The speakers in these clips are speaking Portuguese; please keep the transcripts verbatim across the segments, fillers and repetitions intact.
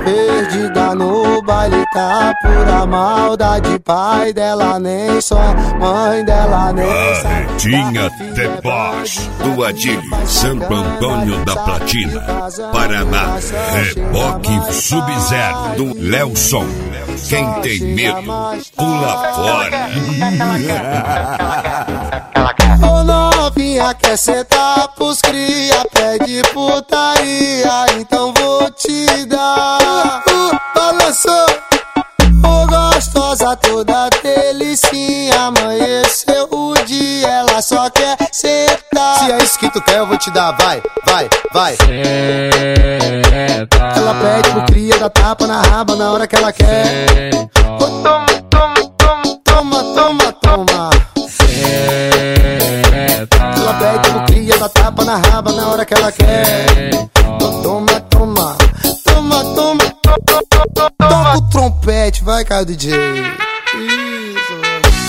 Perdida no baile, tá pura maldade. Pai dela nem só, mãe dela nem sabe. Barretinha Deboche do Adílio, Santo Antônio da Platina, Paraná. Reboque Sub-Zero do Lelson. Quem tem medo, pula fora. Ô novinha, quer sentar pros cria, pede putaria, então vou te dar. Uh, balançou, ô gostosa toda delicinha, amanheceu o dia, ela só quer sentar. Se é isso que tu quer, eu vou te dar, vai, vai, vai. Senta. Ela pede pro cria, dá tapa na raba na hora que ela quer. Ô, toma, toma, toma, toma, toma, toma. Ela pede pro cria, dá tapa na raba na hora que ela quer. Toma, toma, toma, toma, toma. Toca o trompete, vai, cara, D J. Isso.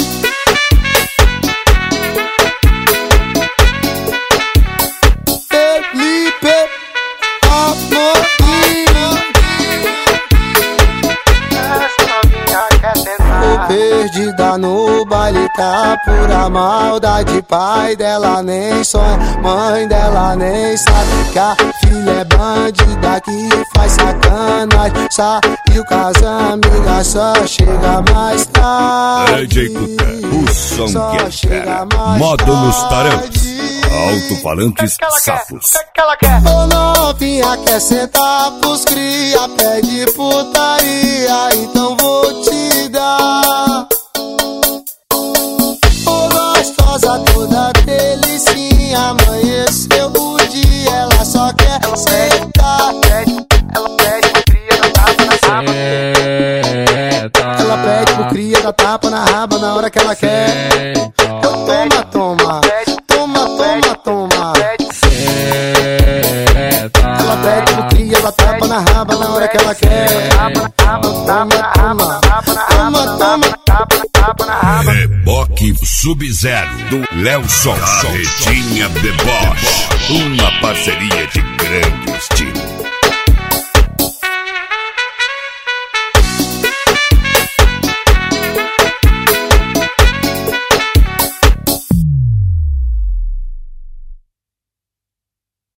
Felipe Amorim. Perdida no baile, tá pura maldade. Pai dela nem sonha, mãe dela nem sabe que a filha é bandida que faz sacanagem. Saiu com as amigas, só chega mais tarde. D J Cuca, o som que é fera. Módulos Tarantos, alto-falantes safos. Ô novinha, quer sentar pros cria, pede putaria, então vou te dar. Ô gostosa toda delicinha, amanheceu o dia, ela só quer sentar. Ela pede pro cria, dá tapa na raba. Ela pede pro cria, dá tapa na raba na hora que ela quer. Então toma, toma, toma, toma, toma. Ela pede pro cria, dá tapa na raba na hora que ela quer. Toma, toma, toma, toma. Reboque Sub-Zero do Lelson. Barretinha Deboche, uma parceria de grande estilo.